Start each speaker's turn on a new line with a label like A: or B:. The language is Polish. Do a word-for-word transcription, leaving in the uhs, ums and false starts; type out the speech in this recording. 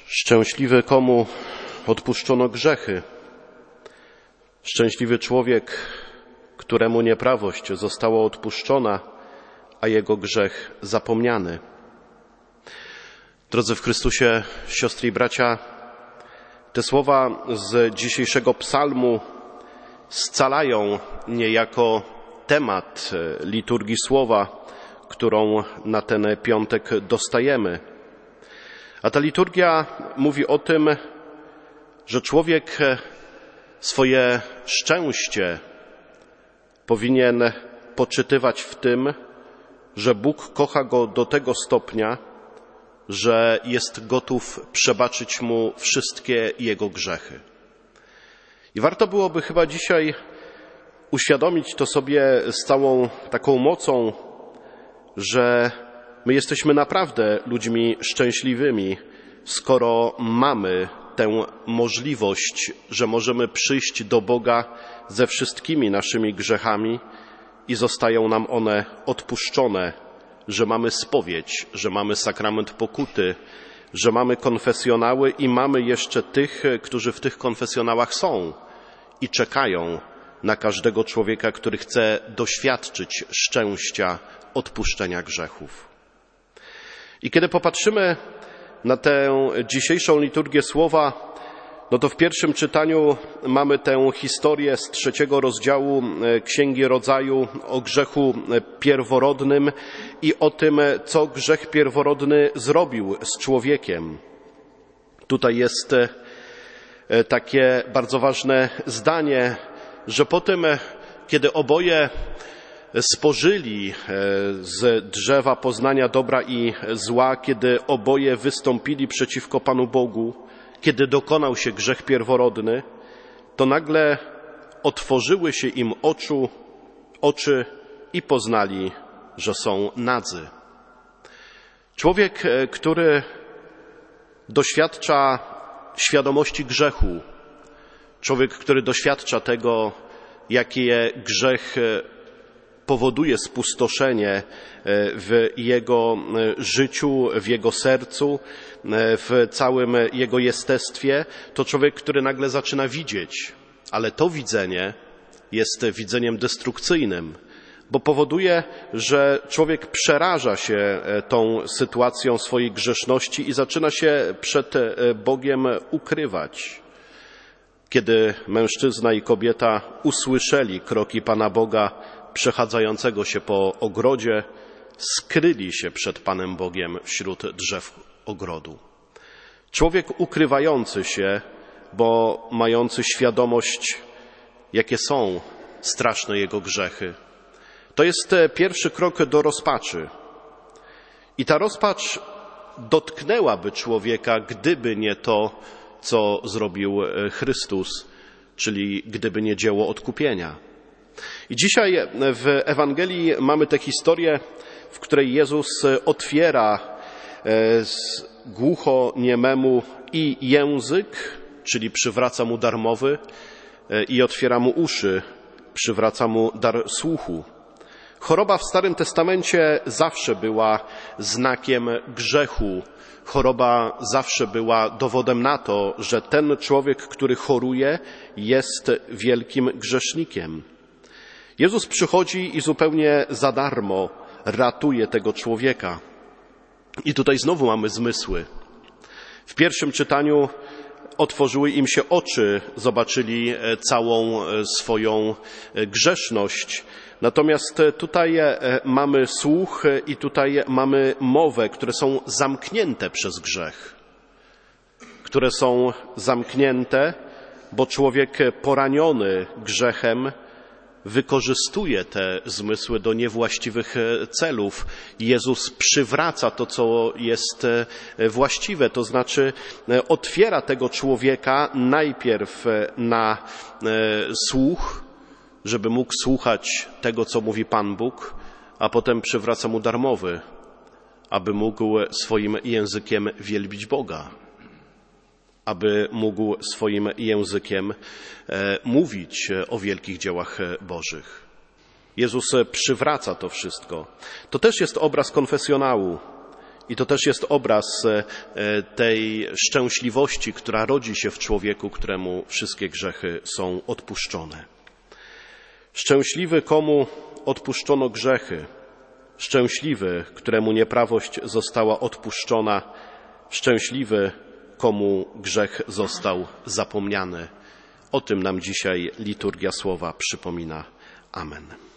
A: Szczęśliwy, komu odpuszczono grzechy. Szczęśliwy człowiek, któremu nieprawość została odpuszczona, a jego grzech zapomniany. Drodzy w Chrystusie, siostry i bracia, te słowa z dzisiejszego psalmu scalają niejako temat liturgii słowa, którą na ten piątek dostajemy. A ta liturgia mówi o tym, że człowiek swoje szczęście powinien poczytywać w tym, że Bóg kocha go do tego stopnia, że jest gotów przebaczyć mu wszystkie jego grzechy. I warto byłoby chyba dzisiaj uświadomić to sobie z całą taką mocą, że my jesteśmy naprawdę ludźmi szczęśliwymi, skoro mamy tę możliwość, że możemy przyjść do Boga ze wszystkimi naszymi grzechami i zostają nam one odpuszczone, że mamy spowiedź, że mamy sakrament pokuty, że mamy konfesjonały i mamy jeszcze tych, którzy w tych konfesjonałach są i czekają na każdego człowieka, który chce doświadczyć szczęścia odpuszczenia grzechów. I kiedy popatrzymy na tę dzisiejszą liturgię słowa, no to w pierwszym czytaniu mamy tę historię z trzeciego rozdziału Księgi Rodzaju o grzechu pierworodnym i o tym, co grzech pierworodny zrobił z człowiekiem. Tutaj jest takie bardzo ważne zdanie, że po tym, kiedy oboje spożyli z drzewa poznania dobra i zła, kiedy oboje wystąpili przeciwko Panu Bogu, kiedy dokonał się grzech pierworodny, to nagle otworzyły się im oczu, oczy i poznali, że są nadzy. Człowiek, który doświadcza świadomości grzechu, człowiek, który doświadcza tego, jakie grzech powoduje spustoszenie w jego życiu, w jego sercu, w całym jego jestestwie, to człowiek, który nagle zaczyna widzieć, ale to widzenie jest widzeniem destrukcyjnym, bo powoduje, że człowiek przeraża się tą sytuacją swojej grzeszności i zaczyna się przed Bogiem ukrywać. Kiedy mężczyzna i kobieta usłyszeli kroki Pana Boga przechadzającego się po ogrodzie, skryli się przed Panem Bogiem wśród drzew ogrodu. Człowiek ukrywający się, bo mający świadomość, jakie są straszne jego grzechy. To jest pierwszy krok do rozpaczy. I ta rozpacz dotknęłaby człowieka, gdyby nie to, co zrobił Chrystus, czyli gdyby nie dzieło odkupienia. I dzisiaj w Ewangelii mamy tę historię, w której Jezus otwiera głuchoniememu i język, czyli przywraca mu darmowy, i otwiera mu uszy, przywraca mu dar słuchu. Choroba w Starym Testamencie zawsze była znakiem grzechu. Choroba zawsze była dowodem na to, że ten człowiek, który choruje, jest wielkim grzesznikiem. Jezus przychodzi i zupełnie za darmo ratuje tego człowieka. I tutaj znowu mamy zmysły. W pierwszym czytaniu otworzyły im się oczy, zobaczyli całą swoją grzeszność. Natomiast tutaj mamy słuch i tutaj mamy mowę, które są zamknięte przez grzech. Które są zamknięte, bo człowiek poraniony grzechem wykorzystuje te zmysły do niewłaściwych celów. Jezus przywraca to, co jest właściwe, to znaczy otwiera tego człowieka najpierw na słuch, żeby mógł słuchać tego, co mówi Pan Bóg, a potem przywraca mu darmowy, aby mógł swoim językiem wielbić Boga, aby mógł swoim językiem mówić o wielkich dziełach Bożych. Jezus przywraca to wszystko. To też jest obraz konfesjonału. I to też jest obraz tej szczęśliwości, która rodzi się w człowieku, któremu wszystkie grzechy są odpuszczone. Szczęśliwy, komu odpuszczono grzechy, szczęśliwy, któremu nieprawość została odpuszczona, szczęśliwy, komu grzech został zapomniany. O tym nam dzisiaj liturgia słowa przypomina. Amen.